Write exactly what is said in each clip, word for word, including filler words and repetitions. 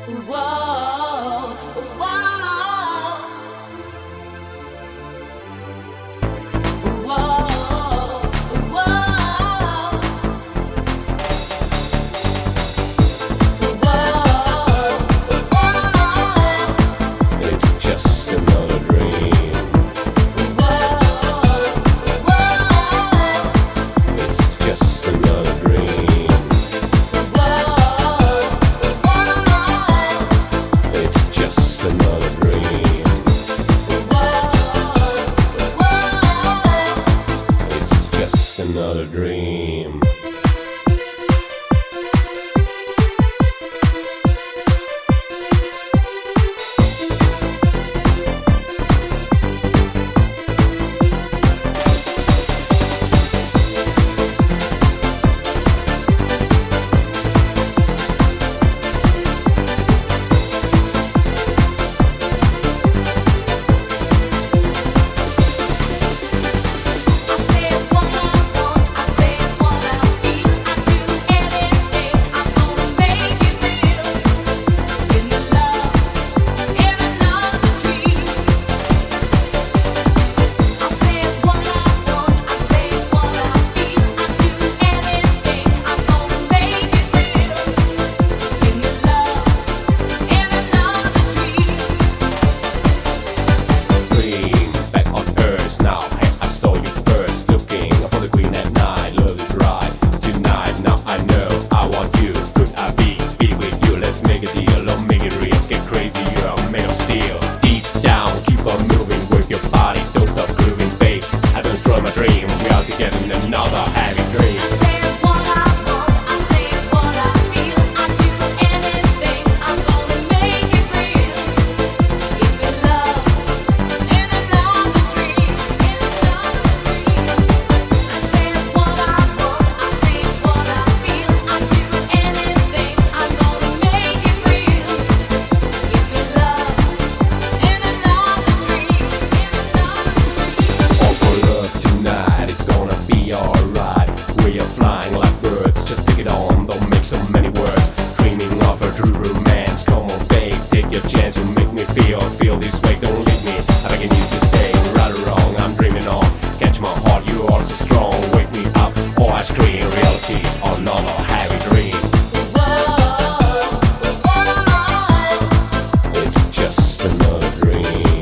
Whoa, whoa, whoa, whoa, whoa. It's just another dream. Whoa, whoa. It's just another dream. Whoa, whoa. It's just another dream. Whoa, whoa. It's just another dream. Dream back on Earth now. Hey, I saw you first, looking for the queen at night. Love is right tonight. Now I know I want you. Could I be be with you? Let's make a deal or make it real. Get crazy, you're made of steel. Deep down, keep on moving with your body. Don't stop grooving, babe. I don't destroy my dream. We are together in another happy dream. All for love tonight, it's gonna be alright. We are flying like birds, just take it on, don't make so many words. Dreaming of a true romance, come on babe, take your chance, you make me feel, feel this way, don't leave me. I begging you to stay, right or wrong, I'm dreaming on. Catch my heart, you are so strong, wake me up, or I scream reality, or no, no, heavy dream. It's just another dream.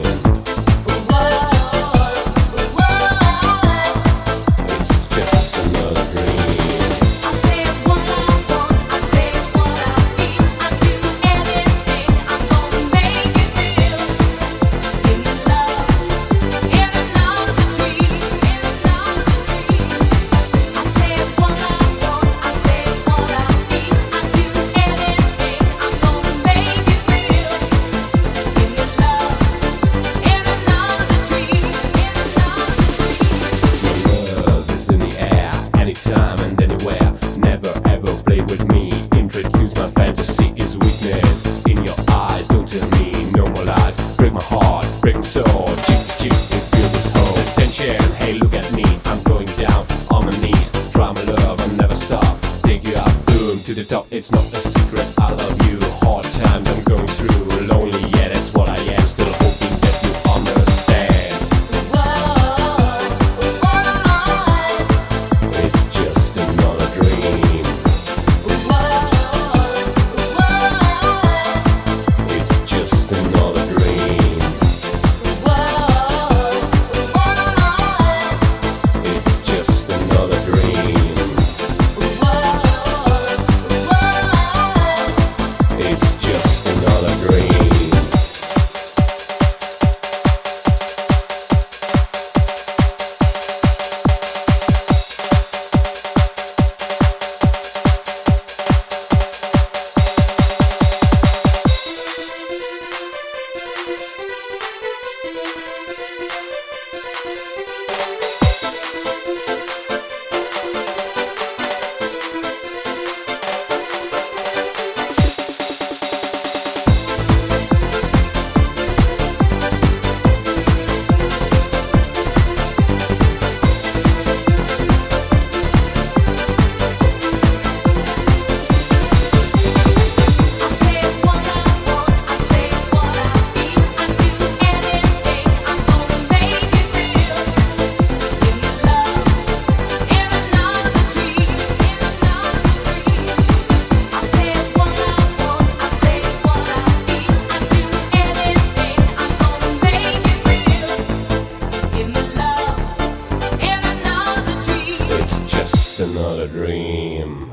It's just another dream. Love is in the air, anytime and anywhere. Never ever play with me. Introduce my fantasy is weakness. In your eyes, don't tell me no more lies. Break my heart, break my soul. Cheek to cheek, it's feel this whole tension. Hey, look at me, I'm going down on my knees. Try my love, I'll never stop. Take you up, boom, to the top. It's not a secret, I love you. Hard times I'm going through, lonely, yeah, that's what I am. Still hoping that you understand. It's just another dream. It's just another dream. It's just another dream. another dream.